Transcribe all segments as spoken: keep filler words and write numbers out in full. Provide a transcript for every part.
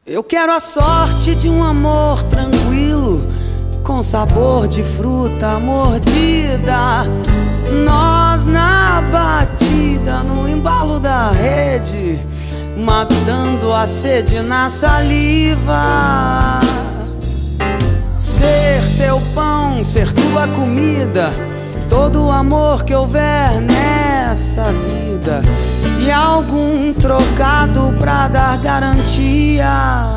Eu quero a sorte de um amor tranquilo, com sabor de fruta mordida. Nós na batida, no embalo da rede, matando a sede na saliva. Ser teu pão, ser tua comida, todo o amor que houver nessa vida, e algum trocado pra dar garantia.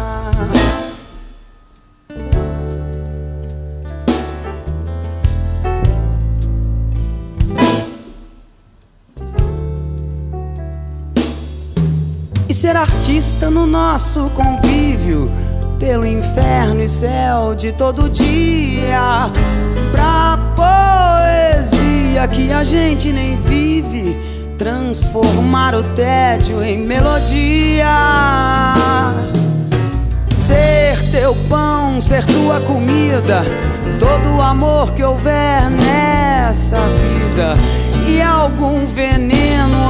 E ser artista no nosso convívio, pelo inferno e céu de todo dia, pra poesia que a gente nem vive, transformar o tédio em melodia. Ser teu pão, ser tua comida, todo o amor que houver nessa vida, e algum veneno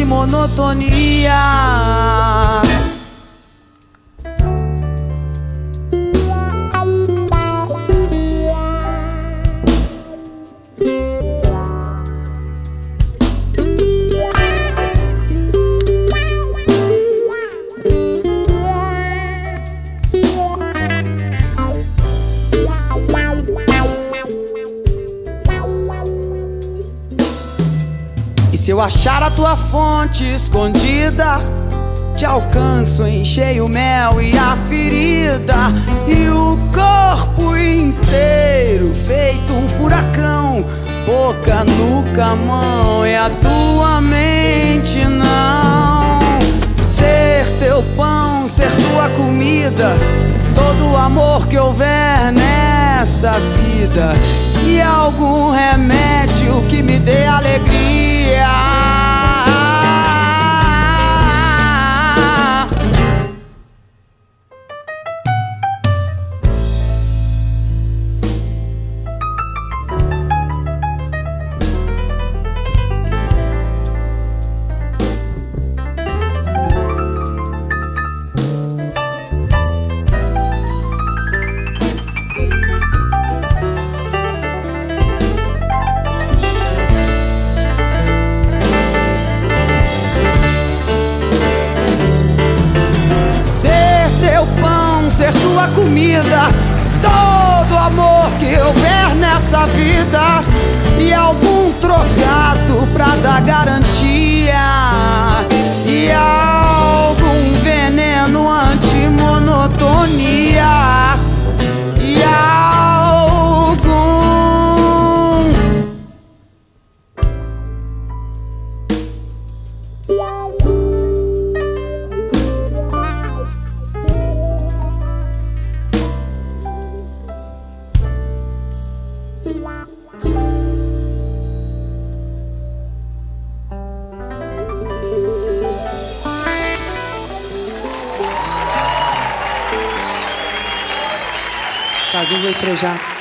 anti-monotonia. E se eu achar a tua fonte escondida, te alcanço em cheio mel e a ferida, e o corpo inteiro feito um furacão, boca, nuca, mão, e a tua mente não. Ser teu pão, ser tua comida, todo o amor que houver nessa vida, e algum remédio que me dê alegria. Ser tua comida, todo amor que houver nessa vida, e algum trocado pra dar garantia, e algum veneno anti-monotonia, e algum Caso vou frejar.